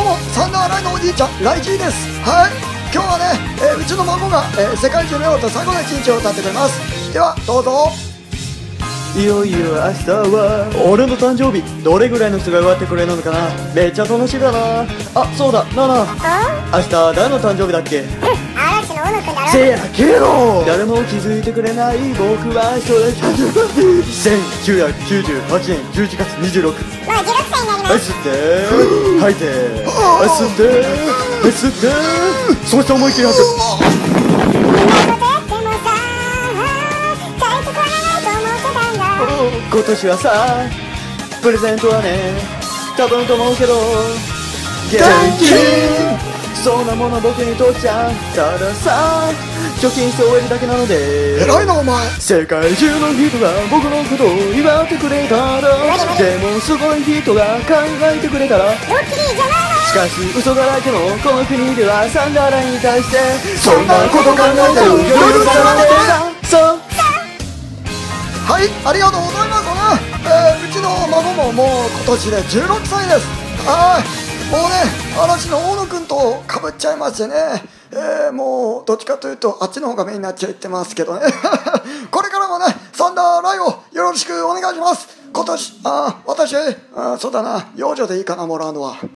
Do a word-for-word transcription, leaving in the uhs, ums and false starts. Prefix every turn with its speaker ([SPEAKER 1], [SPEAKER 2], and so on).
[SPEAKER 1] もサンダーライのおじいちゃんライジーです。はい、今日はね、えーうちの孫が、えー世界中のようと最後の一日を歌ってくれます。ではどうぞ。
[SPEAKER 2] いよいよ明日は俺の誕生日。どれぐらいの人が祝ってくれるのかな。めっちゃ楽しみだな。あ、そうだ、ナナ、明日誰の誕生日だっけ。
[SPEAKER 3] 嵐の小野くんだろ。
[SPEAKER 2] せやけど誰も気づいてくれない僕は一人せんきゅうひゃくきゅうじゅうはちねんじゅういちがつにじゅうろく。
[SPEAKER 3] もうじゅうろくさいになります。
[SPEAKER 2] はい、吸って吐いて、はい、吸ってはい、吸ってそして思いっきり吐く。
[SPEAKER 3] こんなことやってもさ帰ってこらないと思ってたんだ。
[SPEAKER 2] 今年はさプレゼントはね多分と思うけど現金そんなもの僕にとっちゃたださ貯金して終えるだけなので。
[SPEAKER 1] 偉いなお前。
[SPEAKER 2] 世界中の人が僕のことを祝ってくれたらでもすごい人が考えてくれたら
[SPEAKER 3] ドッキリじゃないの。
[SPEAKER 2] しかし嘘だらけのこの国ではサンダーラインに対してそんなこと考えてる余裕がないんだ。そう
[SPEAKER 1] はい、ありがとうございますね。えーうちの孫ももう今年でじゅうろくさいです。はい、もうね嵐の大野くんとかぶっちゃいましてね、えーもうどっちかというとあっちの方がメインになっちゃってますけどねこれからもねサンダーライをよろしくお願いします。今年あー私あーそうだな養女でいいかなもらうのは。